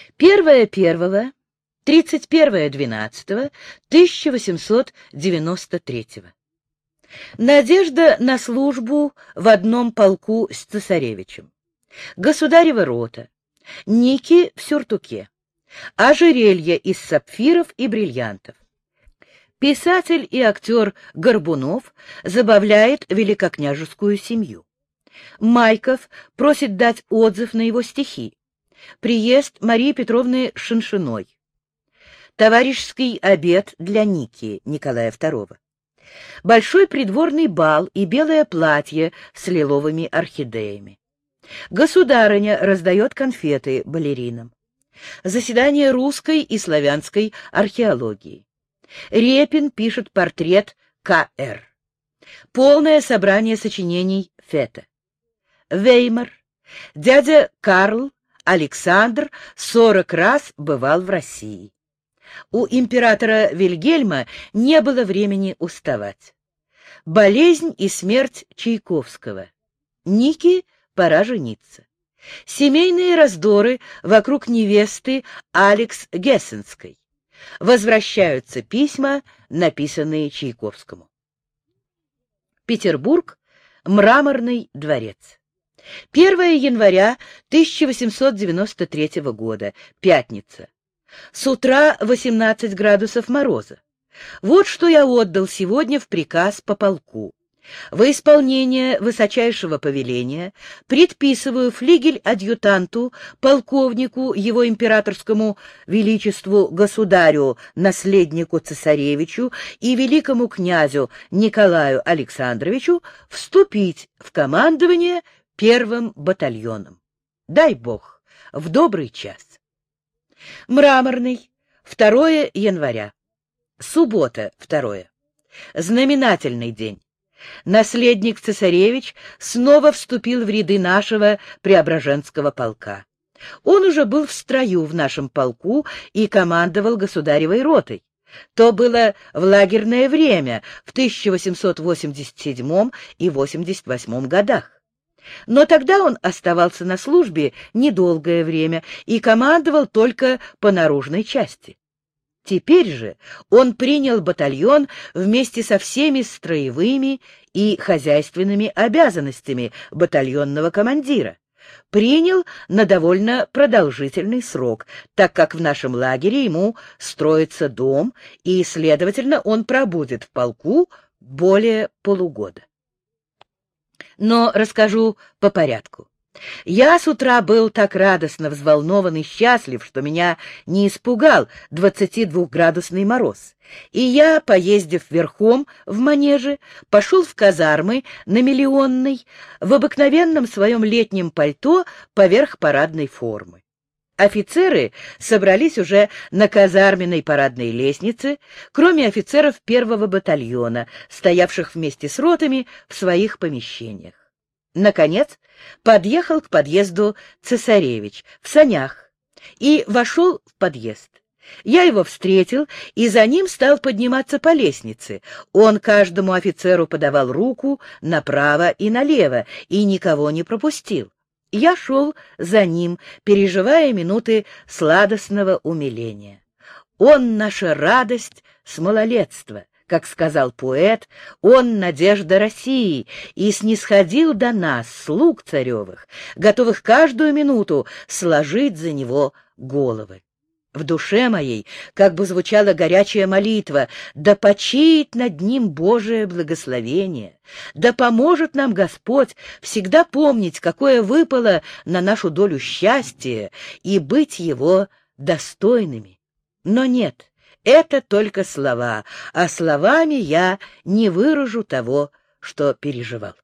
1.1.12.1893. Надежда на службу в одном полку с цесаревичем. Государева рота. Ники в сюртуке. Ожерелье из сапфиров и бриллиантов. Писатель и актер Горбунов забавляет великокняжескую семью. Майков просит дать отзыв на его стихи. Приезд Марии Петровны Шиншиной. Товарищеский обед для Ники Николая II. Большой придворный бал и белое платье с лиловыми орхидеями. Государыня раздает конфеты балеринам. Заседание русской и славянской археологии. Репин пишет портрет К.Р. Полное собрание сочинений Фета. Веймар. Дядя Карл Александр 40 раз бывал в России. У императора Вильгельма не было времени уставать. Болезнь и смерть Чайковского. Нике пора жениться. Семейные раздоры вокруг невесты Алекс Гессенской. Возвращаются письма, написанные Чайковскому. Петербург. Мраморный дворец. 1 января 1893 года. Пятница. С утра 18 градусов мороза. Вот что я отдал сегодня в приказ по полку. Во исполнение высочайшего повеления предписываю флигель-адъютанту, полковнику, его императорскому величеству государю, наследнику цесаревичу и великому князю Николаю Александровичу вступить в командование 1-м батальоном. Дай Бог, в добрый час. Мраморный. 2 января. Суббота, 2. Знаменательный день. Наследник цесаревич снова вступил в ряды нашего Преображенского полка. Он уже был в строю в нашем полку и командовал государевой ротой. То было в лагерное время, в 1887 и 88 годах. Но тогда он оставался на службе недолгое время и командовал только по наружной части. Теперь же он принял батальон вместе со всеми строевыми и хозяйственными обязанностями батальонного командира. Принял на довольно продолжительный срок, так как в нашем лагере ему строится дом, и, следовательно, он пробудет в полку более полугода. Но расскажу по порядку. Я с утра был так радостно взволнован и счастлив, что меня не испугал 22-градусный мороз. И я, поездив верхом в манеже, пошел в казармы на Миллионной в обыкновенном своем летнем пальто поверх парадной формы. Офицеры собрались уже на казарменной парадной лестнице, кроме офицеров 1-го батальона, стоявших вместе с ротами в своих помещениях. Наконец, подъехал к подъезду цесаревич в санях и вошел в подъезд. Я его встретил и за ним стал подниматься по лестнице. Он каждому офицеру подавал руку направо и налево и никого не пропустил. Я шел за ним, переживая минуты сладостного умиления. Он наша радость с малолетства. Как сказал поэт, он надежда России и снисходил до нас, слуг царевых, готовых каждую минуту сложить за него головы. В душе моей как бы звучала горячая молитва: да почиет над ним Божие благословение, да поможет нам Господь всегда помнить, какое выпало на нашу долю счастье, и быть его достойными. Но нет, это только слова, а словами я не выражу того, что переживал.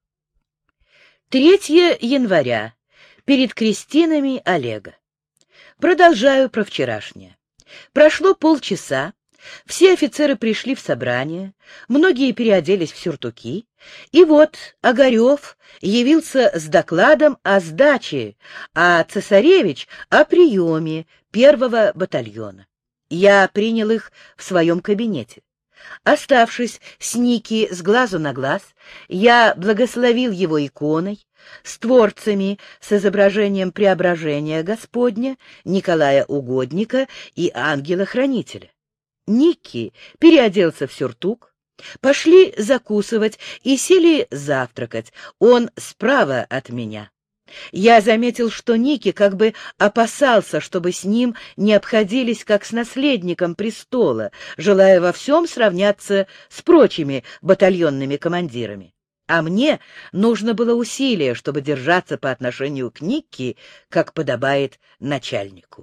3 января. Перед крестинами Олега. Продолжаю про вчерашнее. Прошло полчаса, все офицеры пришли в собрание, многие переоделись в сюртуки, и вот Огарев явился с докладом о сдаче, а цесаревич — о приеме 1-го батальона. Я принял их в своем кабинете. Оставшись с Ники с глазу на глаз, я благословил его иконой, с творцами с изображением Преображения Господня, Николая Угодника и Ангела-Хранителя. Никки переоделся в сюртук, пошли закусывать и сели завтракать, он справа от меня. Я заметил, что Никки как бы опасался, чтобы с ним не обходились как с наследником престола, желая во всем сравняться с прочими батальонными командирами. А мне нужно было усилие, чтобы держаться по отношению к Никки, как подобает начальнику.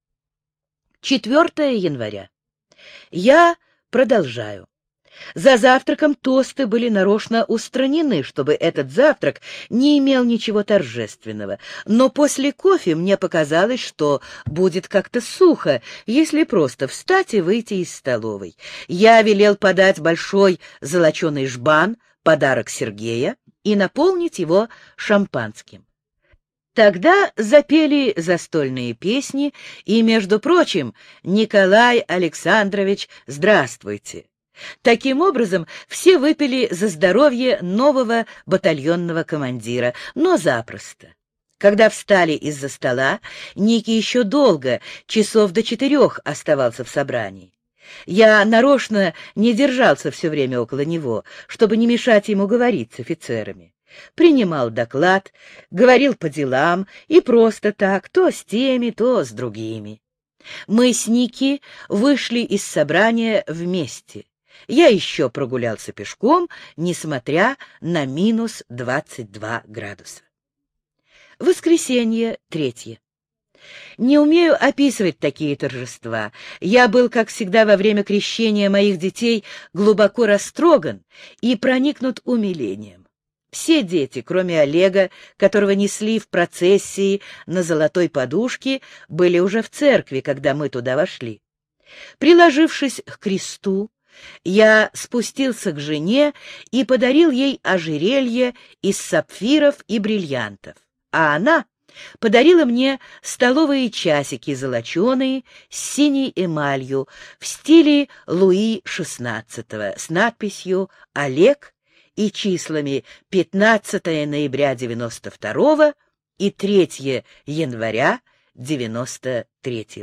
4 января. Я продолжаю. За завтраком тосты были нарочно устранены, чтобы этот завтрак не имел ничего торжественного. Но после кофе мне показалось, что будет как-то сухо, если просто встать и выйти из столовой. Я велел подать большой золоченый жбан, подарок Сергея, и наполнить его шампанским. Тогда запели застольные песни, и, между прочим, «Николай Александрович, здравствуйте». Таким образом, все выпили за здоровье нового батальонного командира, но запросто. Когда встали из-за стола, Никки еще долго, часов до 4, оставался в собрании. Я нарочно не держался все время около него, чтобы не мешать ему говорить с офицерами. Принимал доклад, говорил по делам и просто так, то с теми, то с другими. Мы с Никки вышли из собрания вместе. Я еще прогулялся пешком, несмотря на минус 22 градуса. Воскресенье, 3. Не умею описывать такие торжества. Я был, как всегда, во время крещения моих детей глубоко растроган и проникнут умилением. Все дети, кроме Олега, которого несли в процессии на золотой подушке, были уже в церкви, когда мы туда вошли. Приложившись к кресту, я спустился к жене и подарил ей ожерелье из сапфиров и бриллиантов, а она подарила мне столовые часики золоченые с синей эмалью в стиле Луи XVI с надписью «Олег» и числами 15 ноября 92 и 3 января 93.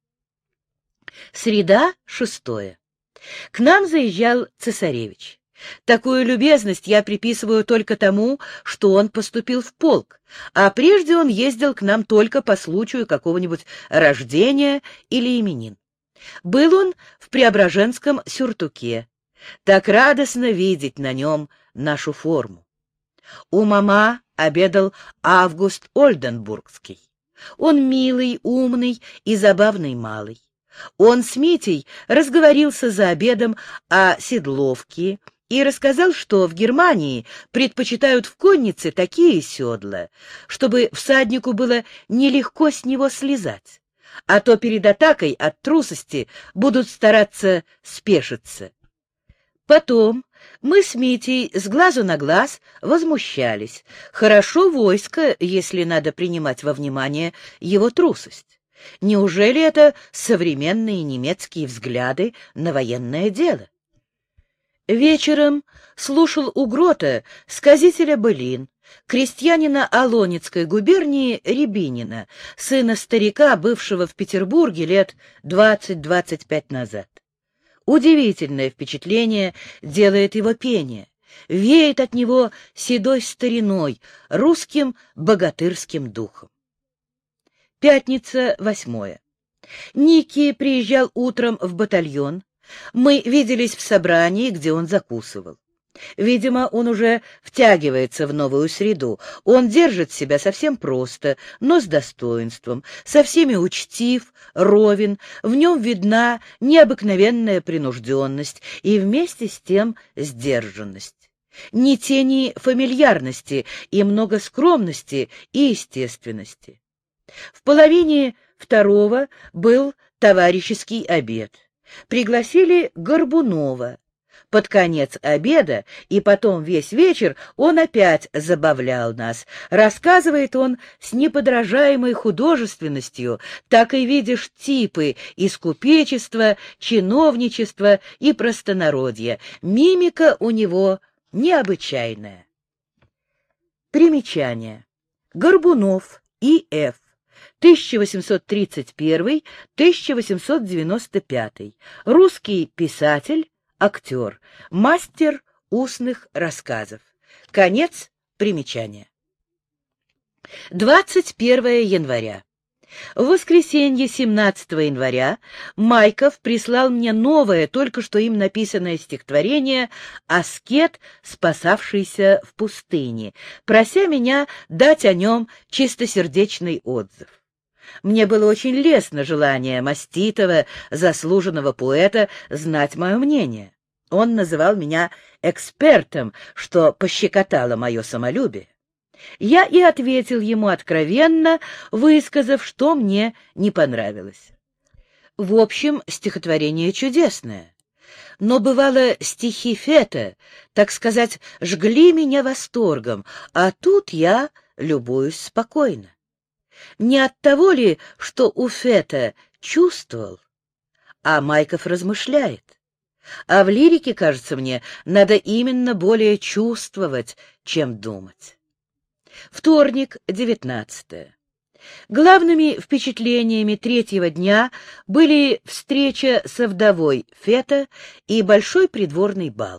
Среда, 6. К нам заезжал цесаревич. Такую любезность я приписываю только тому, что он поступил в полк, а прежде он ездил к нам только по случаю какого-нибудь рождения или именин. Был он в преображенском сюртуке. Так радостно видеть на нем нашу форму. У мама обедал Август Ольденбургский. Он милый, умный и забавный малый. Он с Митей разговорился за обедом о седловке и рассказал, что в Германии предпочитают в коннице такие седла, чтобы всаднику было нелегко с него слезать, а то перед атакой от трусости будут стараться спешиться. Потом мы с Митей с глазу на глаз возмущались. Хорошо войско, если надо принимать во внимание его трусость. Неужели это современные немецкие взгляды на военное дело? Вечером слушал у грота сказителя былин, крестьянина Олонецкой губернии Рябинина, сына старика, бывшего в Петербурге лет 20-25 назад. Удивительное впечатление делает его пение. Веет от него седой стариной, русским богатырским духом. Пятница, 8. Никки приезжал утром в батальон. Мы виделись в собрании, где он закусывал. Видимо, он уже втягивается в новую среду. Он держит себя совсем просто, но с достоинством, со всеми учтив, ровен, в нем видна необыкновенная принужденность и вместе с тем сдержанность. Ни тени фамильярности и много скромности и естественности. В половине 2 был товарищеский обед. Пригласили Горбунова. Под конец обеда и потом весь вечер он опять забавлял нас. Рассказывает он с неподражаемой художественностью, так и видишь типы из купечества, чиновничества и простонародья. Мимика у него необычайная. Примечание. Горбунов И.Ф. 1831-1895. Русский писатель, актер, мастер устных рассказов. Конец примечания. 21 января. В воскресенье 17 января Майков прислал мне новое, только что им написанное стихотворение «Аскет, спасавшийся в пустыне», прося меня дать о нем чистосердечный отзыв. Мне было очень лестно желание маститого, заслуженного поэта знать мое мнение. Он называл меня экспертом, что пощекотало мое самолюбие. Я и ответил ему откровенно, высказав, что мне не понравилось. В общем, стихотворение чудесное. Но, бывало, стихи Фета, так сказать, жгли меня восторгом, а тут я любуюсь спокойно. Не от того ли, что у Фета чувствовал, а Майков размышляет. А в лирике, кажется мне, надо именно более чувствовать, чем думать. Вторник, 19. Главными впечатлениями третьего дня были встреча со вдовой Фета и большой придворный бал.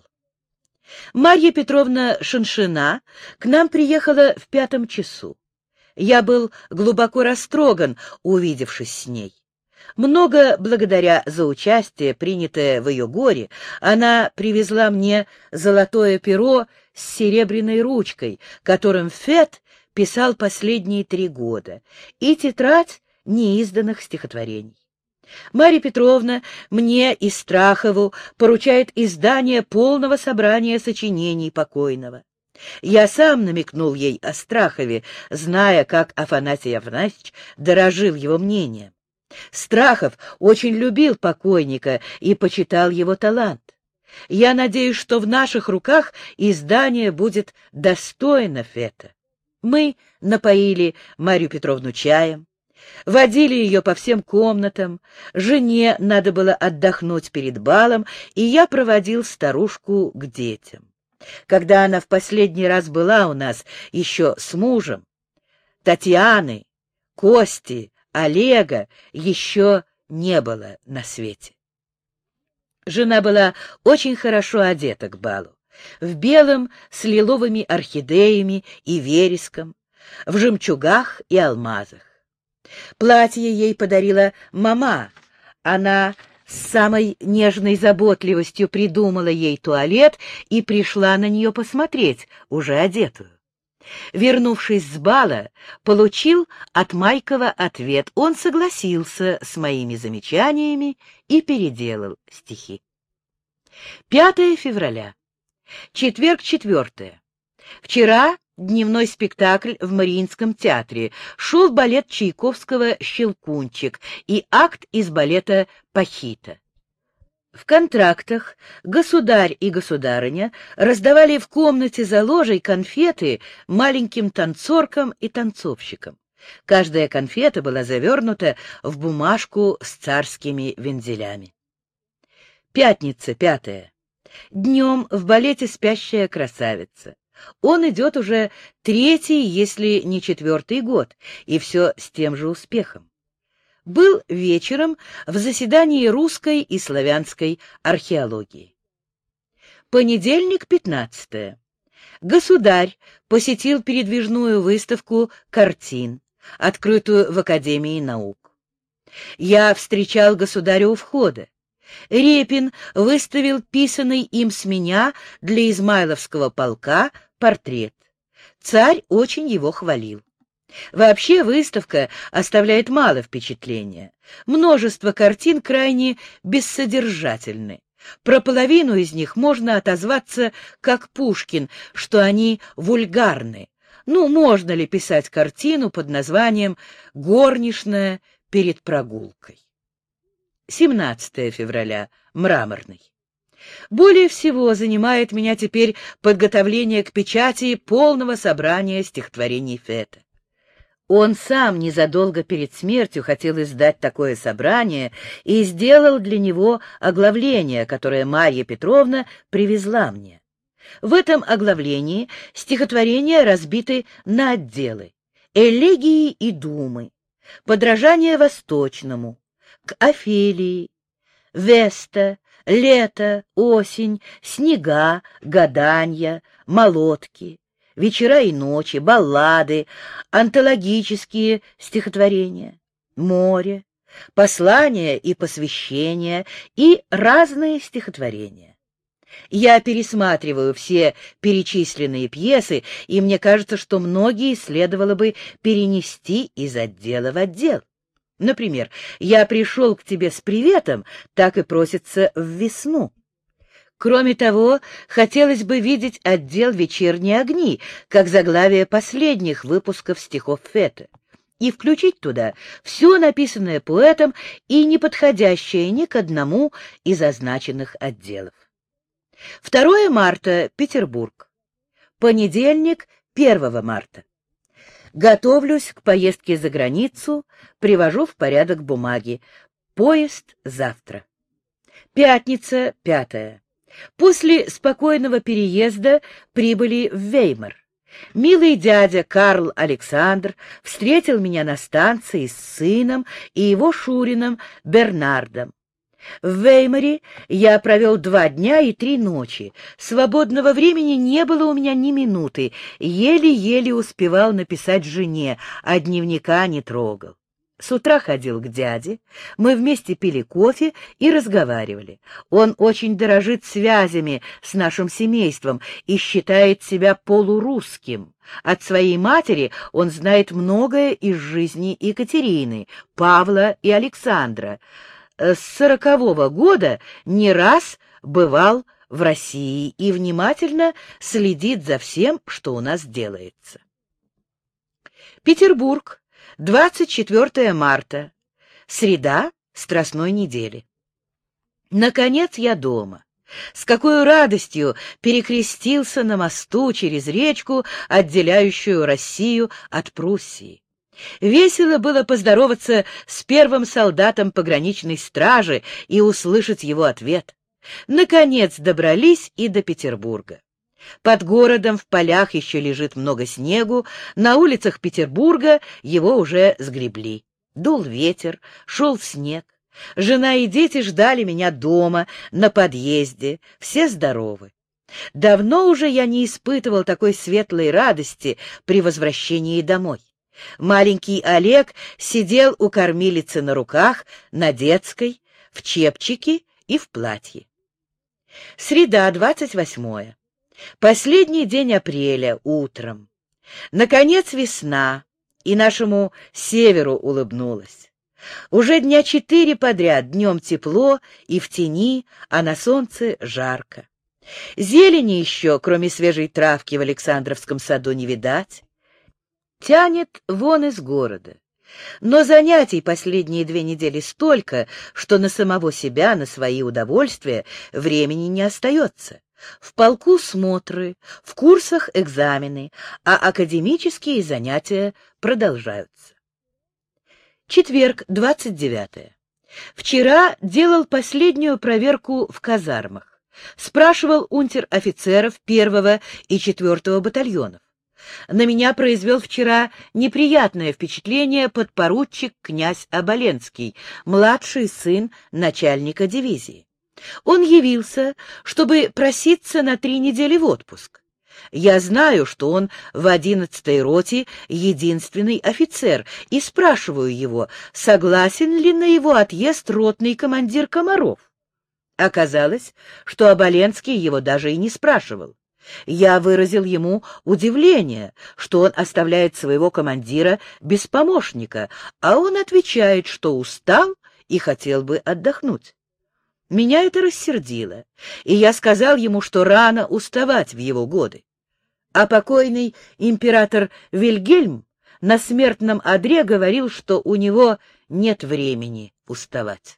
Марья Петровна Шаншина к нам приехала в 5 часу. Я был глубоко растроган, увидевшись с ней. Много благодаря за участие, принятое в ее горе, она привезла мне золотое перо с серебряной ручкой, которым Фет писал последние 3 года, и тетрадь неизданных стихотворений. Марья Петровна мне и Страхову поручает издание полного собрания сочинений покойного. Я сам намекнул ей о Страхове, зная, как Афанасий Афанасьевич дорожил его мнением. Страхов очень любил покойника и почитал его талант. Я надеюсь, что в наших руках издание будет достойно Фета. Мы напоили Марью Петровну чаем, водили ее по всем комнатам, жене надо было отдохнуть перед балом, и я проводил старушку к детям. Когда она в последний раз была у нас еще с мужем, Татьяны, Кости, Олега еще не было на свете. Жена была очень хорошо одета к балу, в белом с лиловыми орхидеями и вереском, в жемчугах и алмазах. Платье ей подарила мама. Она с самой нежной заботливостью придумала ей туалет и пришла на нее посмотреть, уже одетую. Вернувшись с бала, получил от Майкова ответ. Он согласился с моими замечаниями и переделал стихи. 5 февраля. Четверг, 4. Вчера дневной спектакль в Мариинском театре. Шел балет Чайковского «Щелкунчик» и акт из балета «Пахита». В контрактах государь и государыня раздавали в комнате за ложей конфеты маленьким танцоркам и танцовщикам. Каждая конфета была завернута в бумажку с царскими вензелями. Пятница, 5. Днем в балете «Спящая красавица». Он идет уже 3-й, если не 4-й год, и все с тем же успехом. Был вечером в заседании русской и славянской археологии. Понедельник, 15. Государь посетил передвижную выставку картин, открытую в Академии наук. Я встречал государя у входа. Репин выставил писанный им с меня для Измайловского полка портрет. Царь очень его хвалил. Вообще выставка оставляет мало впечатления. Множество картин крайне бессодержательны. Про половину из них можно отозваться, как Пушкин, что они вульгарны. Ну, можно ли писать картину под названием «Горничная перед прогулкой»? 17 февраля. Мраморный. Более всего занимает меня теперь подготовление к печати полного собрания стихотворений Фета. Он сам незадолго перед смертью хотел издать такое собрание и сделал для него оглавление, которое Марья Петровна привезла мне. В этом оглавлении стихотворения разбиты на отделы: элегии и думы, подражание восточному, к Офелии, Веста, лето, осень, снега, гаданья, молотки, вечера и ночи, баллады, антологические стихотворения, море, послания и посвящения и разные стихотворения. Я пересматриваю все перечисленные пьесы, и мне кажется, что многие следовало бы перенести из отдела в отдел. Например, «Я пришел к тебе с приветом», так и просится в весну. Кроме того, хотелось бы видеть отдел «Вечерние огни», как заглавие последних выпусков стихов Фета, и включить туда все написанное поэтом и не подходящее ни к одному из означенных отделов. 2 марта, Петербург. Понедельник, 1 марта. Готовлюсь к поездке за границу, привожу в порядок бумаги. Поезд завтра. Пятница, 5. После спокойного переезда прибыли в Веймар. Милый дядя Карл Александр встретил меня на станции с сыном и его шурином Бернардом. В Веймаре я провел 2 дня и 3 ночи. Свободного времени не было у меня ни минуты. Еле-еле успевал написать жене, а дневника не трогал. С утра ходил к дяде, мы вместе пили кофе и разговаривали. Он очень дорожит связями с нашим семейством и считает себя полурусским. От своей матери он знает многое из жизни Екатерины, Павла и Александра. С 40-го года не раз бывал в России и внимательно следит за всем, что у нас делается. Петербург, 24 марта. Среда Страстной недели. Наконец я дома. С какой радостью перекрестился на мосту через речку, отделяющую Россию от Пруссии. Весело было поздороваться с первым солдатом пограничной стражи и услышать его ответ. Наконец добрались и до Петербурга. Под городом в полях еще лежит много снегу, на улицах Петербурга его уже сгребли. Дул ветер, шел снег. Жена и дети ждали меня дома, на подъезде, все здоровы. Давно уже я не испытывал такой светлой радости при возвращении домой. Маленький Олег сидел у кормилицы на руках, на детской, в чепчике и в платье. Среда, 28. Последний день апреля, утром. Наконец весна, и нашему северу улыбнулась. Уже дня 4 подряд днем тепло и в тени, а на солнце жарко. Зелени еще, кроме свежей травки, в Александровском саду не видать. Тянет вон из города. Но занятий последние 2 недели столько, что на самого себя, на свои удовольствия времени не остается. В полку смотры, в курсах экзамены, а академические занятия продолжаются. Четверг, 29. Вчера делал последнюю проверку в казармах. Спрашивал унтер-офицеров 1-го и 4-го батальонов. На меня произвел вчера неприятное впечатление подпоручик князь Оболенский, младший сын начальника дивизии. Он явился, чтобы проситься на 3 недели в отпуск. Я знаю, что он в 11-й роте единственный офицер, и спрашиваю его, согласен ли на его отъезд ротный командир Комаров. Оказалось, что Оболенский его даже и не спрашивал. Я выразил ему удивление, что он оставляет своего командира без помощника, а он отвечает, что устал и хотел бы отдохнуть. Меня это рассердило, и я сказал ему, что рано уставать в его годы. А покойный император Вильгельм на смертном одре говорил, что у него нет времени уставать.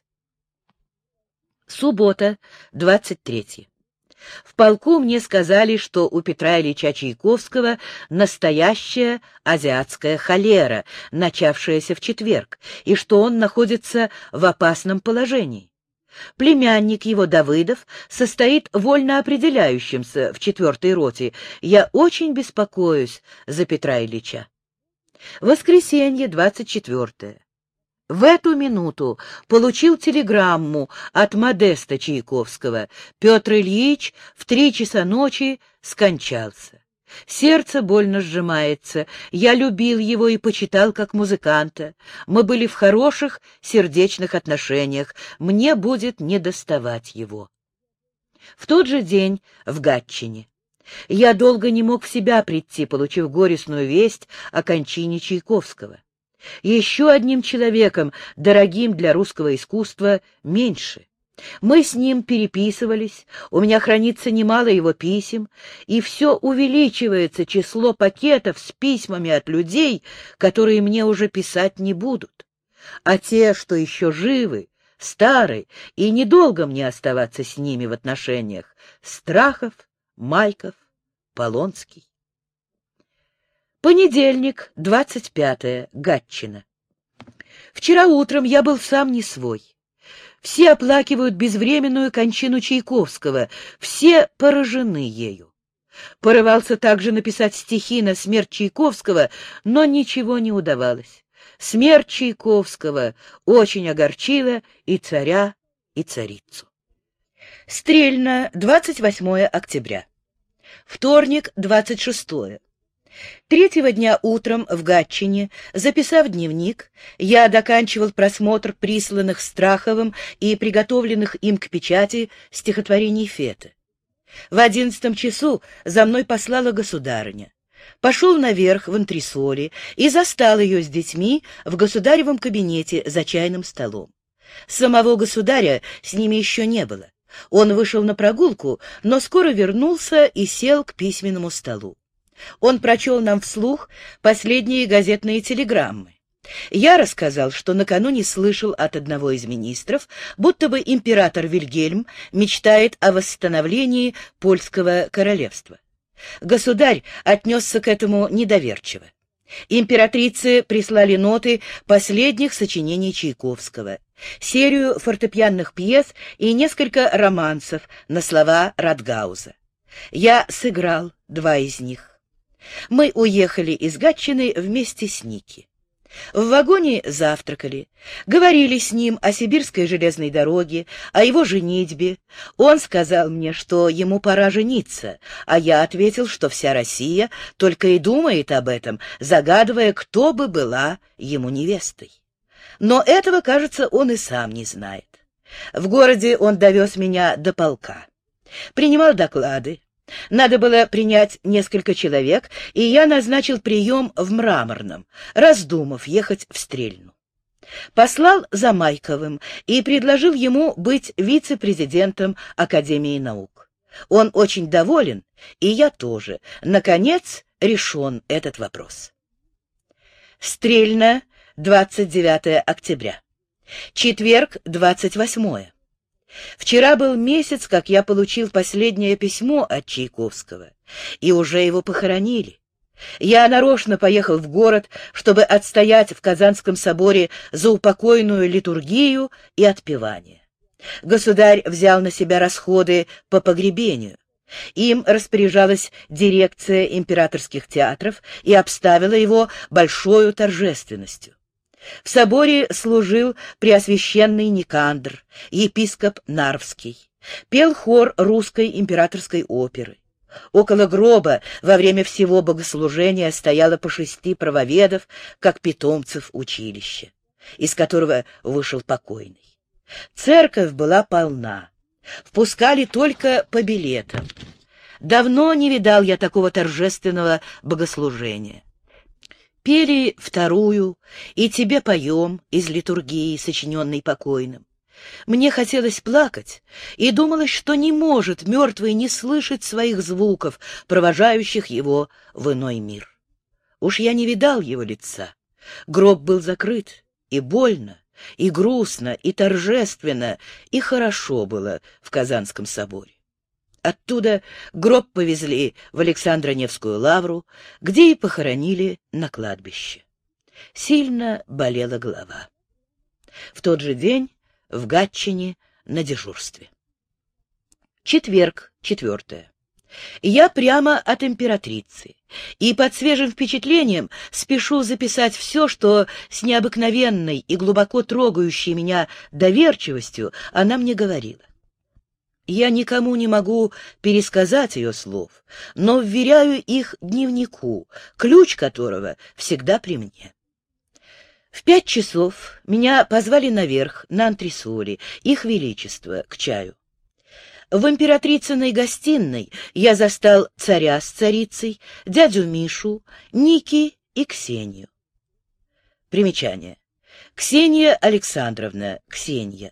Суббота, 23. В полку мне сказали, что у Петра Ильича Чайковского настоящая азиатская холера, начавшаяся в четверг, и что он находится в опасном положении. Племянник его, Давыдов, состоит вольно определяющимся в 4-й роте. Я очень беспокоюсь за Петра Ильича. Воскресенье, 24-е. В эту минуту получил телеграмму от Модеста Чайковского. Петр Ильич в 3 часа ночи скончался. Сердце больно сжимается. Я любил его и почитал как музыканта. Мы были в хороших сердечных отношениях. Мне будет недоставать его. В тот же день в Гатчине. Я долго не мог в себя прийти, получив горестную весть о кончине Чайковского. Еще одним человеком, дорогим для русского искусства, меньше. Мы с ним переписывались, у меня хранится немало его писем, и все увеличивается число пакетов с письмами от людей, которые мне уже писать не будут. А те, что еще живы, стары, и недолго мне оставаться с ними в отношениях: Страхов, Майков, Полонский. Понедельник, 25-е, Гатчина. Вчера утром я был сам не свой. Все оплакивают безвременную кончину Чайковского, все поражены ею. Порывался также написать стихи на смерть Чайковского, но ничего не удавалось. Смерть Чайковского очень огорчила и царя, и царицу. Стрельно, 28 октября. Вторник, 26-е. Третьего дня утром в Гатчине, записав дневник, я доканчивал просмотр присланных Страховым и приготовленных им к печати стихотворений Фета. В 11 часу за мной послала государыня. Пошел наверх в антресоли и застал ее с детьми в государевом кабинете за чайным столом. Самого государя с ними еще не было. Он вышел на прогулку, но скоро вернулся и сел к письменному столу. Он прочел нам вслух последние газетные телеграммы. Я рассказал, что накануне слышал от одного из министров, будто бы император Вильгельм мечтает о восстановлении польского королевства. Государь отнесся к этому недоверчиво. Императрице прислали ноты последних сочинений Чайковского, серию фортепианных пьес и несколько романсов на слова Радгауза. Я сыграл 2 из них. Мы уехали из Гатчины вместе с Ники. В вагоне завтракали, говорили с ним о сибирской железной дороге, о его женитьбе. Он сказал мне, что ему пора жениться, а я ответил, что вся Россия только и думает об этом, загадывая, кто бы была ему невестой. Но этого, кажется, он и сам не знает. В городе он довез меня до полка. Принимал доклады. Надо было принять несколько человек, и я назначил прием в Мраморном, раздумав ехать в Стрельну. Послал за Майковым и предложил ему быть вице-президентом Академии наук. Он очень доволен, и я тоже. Наконец решен этот вопрос. Стрельна, 29 октября. Четверг, 28-е. Вчера был месяц, как я получил последнее письмо от Чайковского, и уже его похоронили. Я нарочно поехал в город, чтобы отстоять в Казанском соборе заупокойную литургию и отпевание. Государь взял на себя расходы по погребению. Им распоряжалась дирекция императорских театров и обставила его большою торжественностью. В соборе служил преосвященный Никандр, епископ Нарвский, пел хор русской императорской оперы. Около гроба во время всего богослужения стояло по 6 правоведов, как питомцев училища, из которого вышел покойный. Церковь была полна, впускали только по билетам. Давно не видал я такого торжественного богослужения. Пели вторую «И тебе поем» из литургии, сочиненной покойным. Мне хотелось плакать, и думалось, что не может мертвый не слышать своих звуков, провожающих его в иной мир. Уж я не видал его лица. Гроб был закрыт, и больно, и грустно, и торжественно, и хорошо было в Казанском соборе. Оттуда гроб повезли в Александро-Невскую лавру, где и похоронили на кладбище. Сильно болела голова. В тот же день в Гатчине на дежурстве. Четверг, 4. Я прямо от императрицы, и под свежим впечатлением спешу записать все, что с необыкновенной и глубоко трогающей меня доверчивостью она мне говорила. Я никому не могу пересказать ее слов, но вверяю их дневнику, ключ которого всегда при мне. В 5 часов меня позвали наверх, на антресоли, их величество, к чаю. В императрицыной гостиной я застал царя с царицей, дядю Мишу, Ники и Ксению. Примечание. Ксения Александровна, Ксения,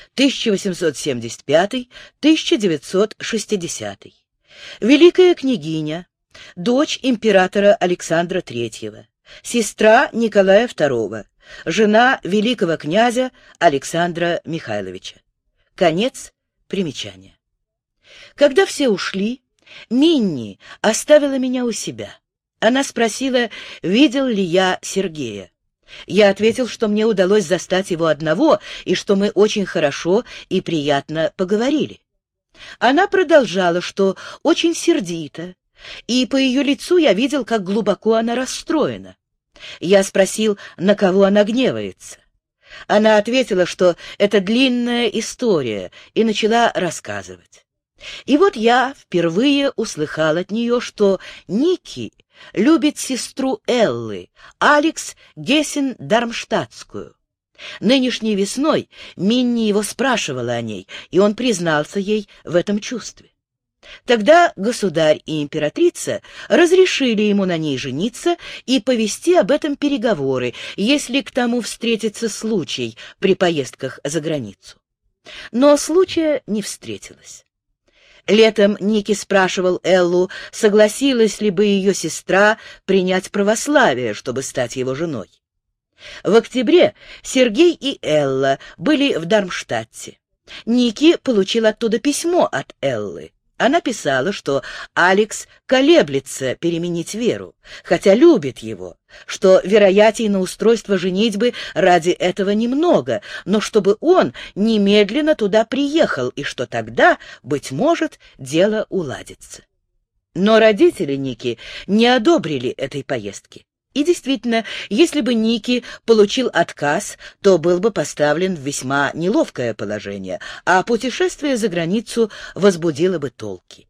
1875-1960. Великая княгиня, дочь императора Александра III, сестра Николая II, жена великого князя Александра Михайловича. Конец примечания. Когда все ушли, Минни оставила меня у себя. Она спросила, видел ли я Сергея. Я ответил, что мне удалось застать его одного, и что мы очень хорошо и приятно поговорили. Она продолжала, что очень сердита, и по ее лицу я видел, как глубоко она расстроена. Я спросил, на кого она гневается. Она ответила, что это длинная история, и начала рассказывать. И вот я впервые услыхал от нее, что Ники любит сестру Эллы, Алекс Гессен-Дармштадтскую. Нынешней весной Минни его спрашивала о ней, и он признался ей в этом чувстве. Тогда государь и императрица разрешили ему на ней жениться и повести об этом переговоры, если к тому встретится случай при поездках за границу. Но случая не встретилось. Летом Ники спрашивал Эллу, согласилась ли бы ее сестра принять православие, чтобы стать его женой. В октябре Сергей и Элла были в Дармштадте. Ники получил оттуда письмо от Эллы. Она писала, что Алекс колеблется переменить веру, хотя любит его, что вероятней на устройство женитьбы ради этого немного, но чтобы он немедленно туда приехал, и что тогда, быть может, дело уладится. Но родители Ники не одобрили этой поездки. И действительно, если бы Ники получил отказ, то был бы поставлен в весьма неловкое положение, а путешествие за границу возбудило бы толки.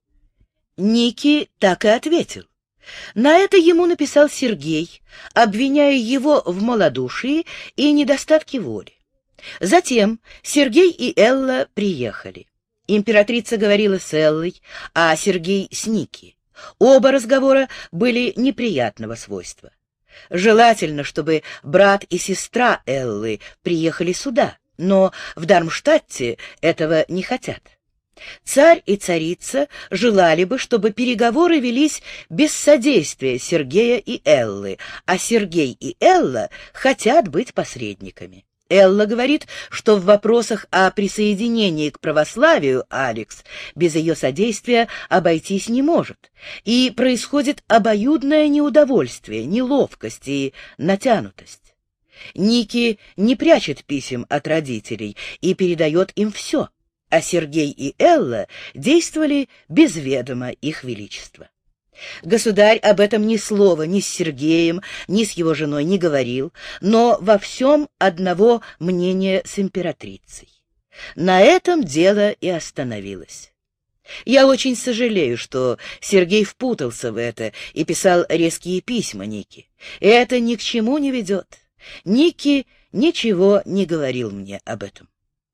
Ники так и ответил. На это ему написал Сергей, обвиняя его в малодушии и недостатке воли. Затем Сергей и Элла приехали. Императрица говорила с Эллой, а Сергей с Ники. Оба разговора были неприятного свойства. Желательно, чтобы брат и сестра Эллы приехали сюда, но в Дармштадте этого не хотят. Царь и царица желали бы, чтобы переговоры велись без содействия Сергея и Эллы, а Сергей и Элла хотят быть посредниками. Элла говорит, что в вопросах о присоединении к православию Алекс без ее содействия обойтись не может, и происходит обоюдное неудовольствие, неловкость и натянутость. Ники не прячет писем от родителей и передает им все, а Сергей и Элла действовали без ведома их величества. Государь об этом ни слова ни с Сергеем, ни с его женой не говорил, но во всем одного мнения с императрицей. На этом дело и остановилось. Я очень сожалею, что Сергей впутался в это и писал резкие письма Нике. Это ни к чему не ведет. Ники ничего не говорил мне об этом.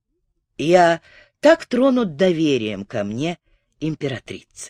Я так тронут доверием ко мне императрицы.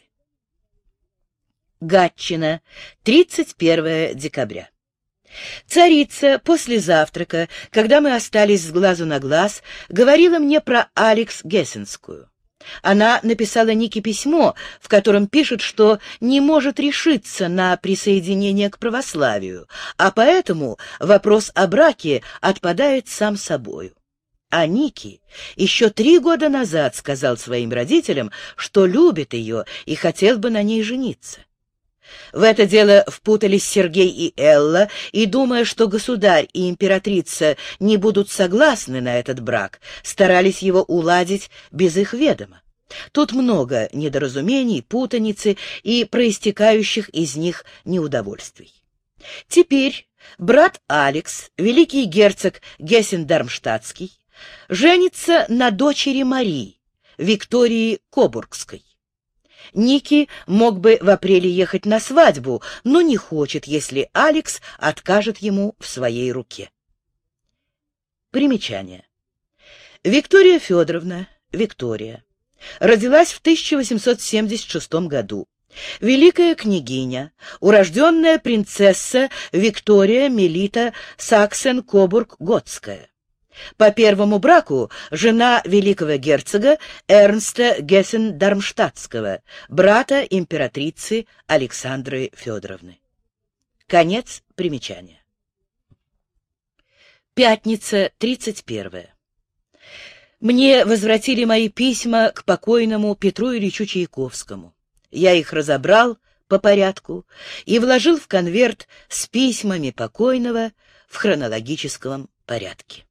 Гатчина, 31 декабря. Царица после завтрака, когда мы остались с глазу на глаз, говорила мне про Алекс Гессенскую. Она написала Нике письмо, в котором пишет, что не может решиться на присоединение к православию, а поэтому вопрос о браке отпадает сам собою. А Ники еще 3 года назад сказал своим родителям, что любит ее и хотел бы на ней жениться. В это дело впутались Сергей и Элла, и, думая, что государь и императрица не будут согласны на этот брак, старались его уладить без их ведома. Тут много недоразумений, путаницы и проистекающих из них неудовольствий. Теперь брат Алекс, великий герцог Гессен-Дармштадтский, женится на дочери Марии, Виктории Кобургской. Ники мог бы в апреле ехать на свадьбу, но не хочет, если Алекс откажет ему в своей руке. Примечание. Виктория Федоровна, Виктория, родилась в 1876 году. Великая княгиня, урожденная принцесса Виктория Мелита Саксен-Кобург-Готская. По первому браку жена великого герцога Эрнста Гессен-Дармштадтского, брата императрицы Александры Федоровны. Конец примечания. Пятница, 31. Мне возвратили мои письма к покойному Петру Ильичу Чайковскому. Я их разобрал по порядку и вложил в конверт с письмами покойного в хронологическом порядке.